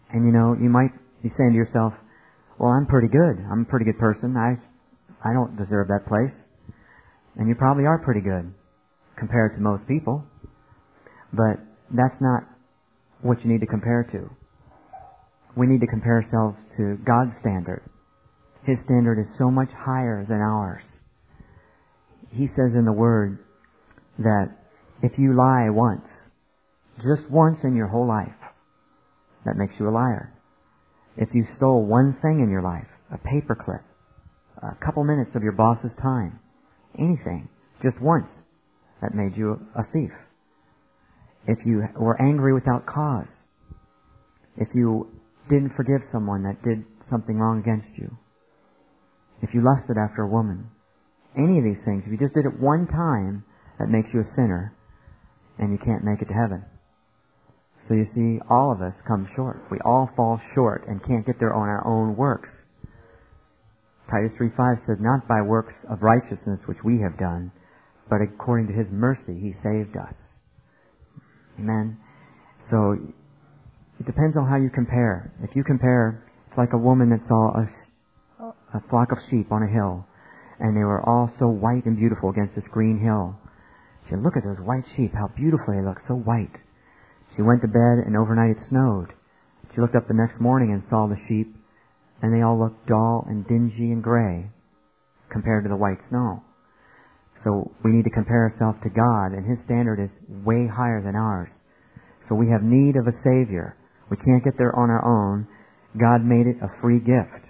And you might be saying to yourself, well, I'm pretty good. I'm a pretty good person. I don't deserve that place. And you probably are pretty good compared to most people. But that's not what you need to compare to. We need to compare ourselves to God's standard. His standard is so much higher than ours. He says in the Word that if you lie once, just once in your whole life, that makes you a liar. If you stole one thing in your life, a paperclip, a couple minutes of your boss's time, anything, just once, that made you a thief. If you were angry without cause, if you didn't forgive someone that did something wrong against you, if you lusted after a woman, any of these things, if you just did it one time, that makes you a sinner, and you can't make it to heaven. So you see, all of us come short. We all fall short and can't get there on our own works. Titus 3:5 says, not by works of righteousness which we have done, but according to His mercy He saved us. Amen. So it depends on how you compare. If you compare, it's like a woman that saw a flock of sheep on a hill, and they were all so white and beautiful against this green hill. She said, look at those white sheep, how beautiful they look, so white. She went to bed, and overnight it snowed. She looked up the next morning and saw the sheep, and they all looked dull and dingy and gray compared to the white snow. So we need to compare ourselves to God, and His standard is way higher than ours. So we have need of a Savior. We can't get there on our own. God made it a free gift.